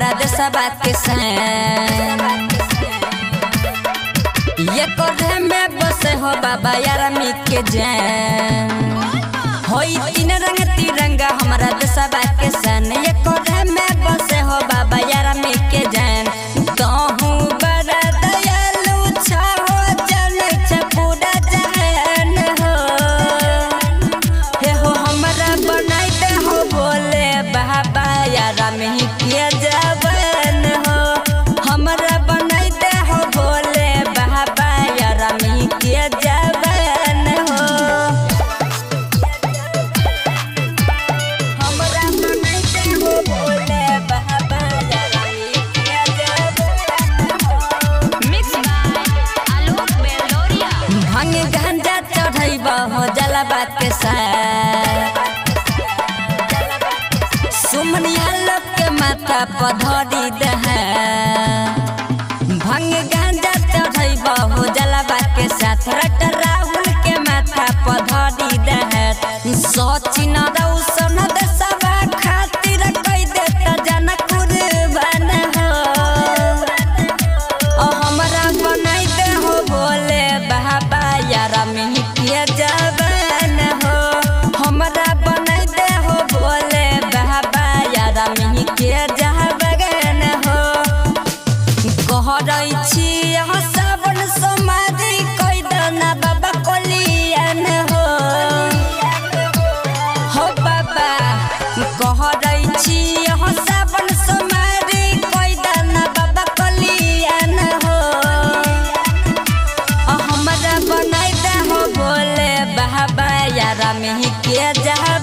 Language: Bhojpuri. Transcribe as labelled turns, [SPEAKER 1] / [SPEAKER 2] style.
[SPEAKER 1] हमारा देशवा के सन ये कोरे में बसे हो बाबा यार मी के जान होई तीन रंग तिरंगा हमारा देशवा के सन ये कोरे में बसे हो बाबा यार मी के जान तोहू बड़ा दयालु छहो जन छ पूरा जहान हो हे हो हमरा बनाई दे हो बोले बाबा यार मी के जवान हो हमरा बनाई दे हो बोले बाबा यार मी के जवान हो हमरा बनाई दे हो बोले बाबा यार मी के जवान हो
[SPEAKER 2] मिक्स बाय आलोक बेलोरिया।
[SPEAKER 1] भांग गांजा चढ़ैबा हो जलवा के साथ सुमनिया लोग के माथा पधरी दह भांग गांजा चढ़ैबा हो जलवा के साथ रट राहुल के माथा पधरी दह सोचिन रौशन देशवा खातिर कई देता जन कुर्बान हो हमरा बनाई दे हो बोले बाबा यार मी के जवान हो हमरा बनाई दे हो बोले बाबा यार मी के जवान हो कहरै छी यहाँ सावन समाधि कई दना बाबा कलियान हो हो बाबा कहरै छी यहाँ सावन समाधि कई दना बाबा कलियान हो हमरा बनाई दे हो बोले बाबा यार मी के जवान